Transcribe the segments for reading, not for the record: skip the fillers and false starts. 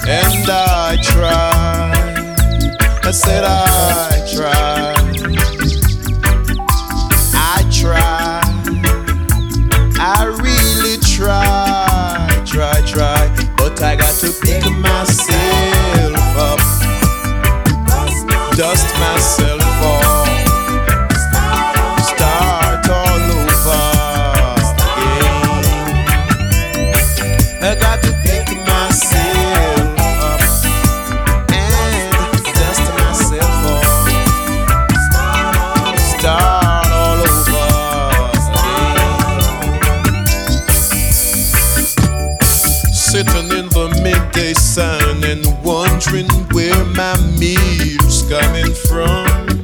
and I tried. I said I tried. I tried. I really tried, but I got to pick myself up, dust myself off, start all over again. I got to pick myself up and dust myself off, start all over again. Sitting in the midday sun and wondering where my meal's coming from.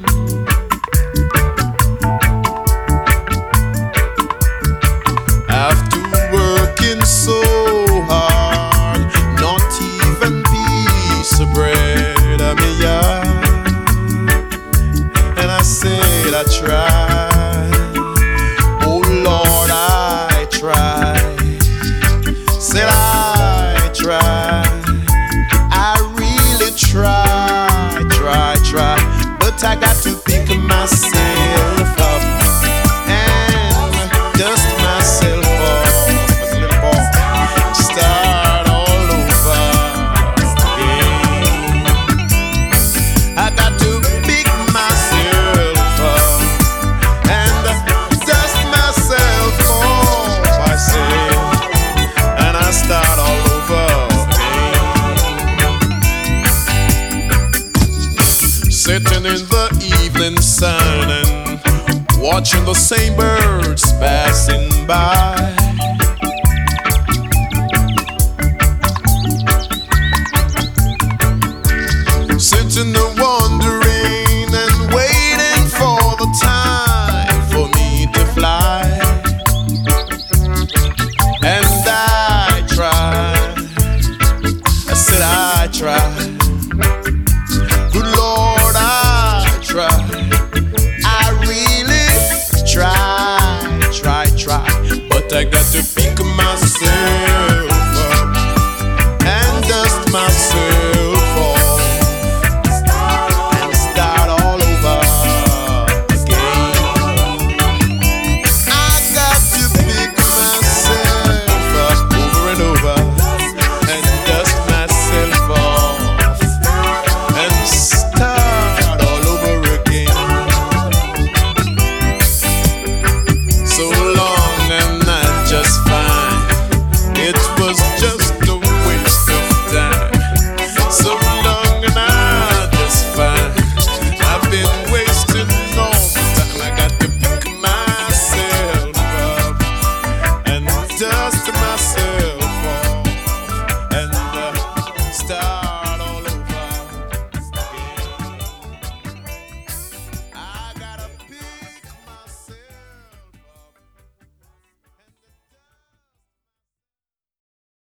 After working so hard, not even piece of bread on me yard. And I said I tried, oh Lord I tried. Said I tried, I really tried, but I got to pick myself up and dust myself off as a little boy, start all over again. I got to pick myself up and dust myself off, I said, and I start all over again. Sitting in the evening sun and watching the same birds passing by. Sitting there wondering and waiting for the time for me to fly. And I tried, I said I tried. Good Lord, I tried. I really tried, but I got to pick myself up and dust myself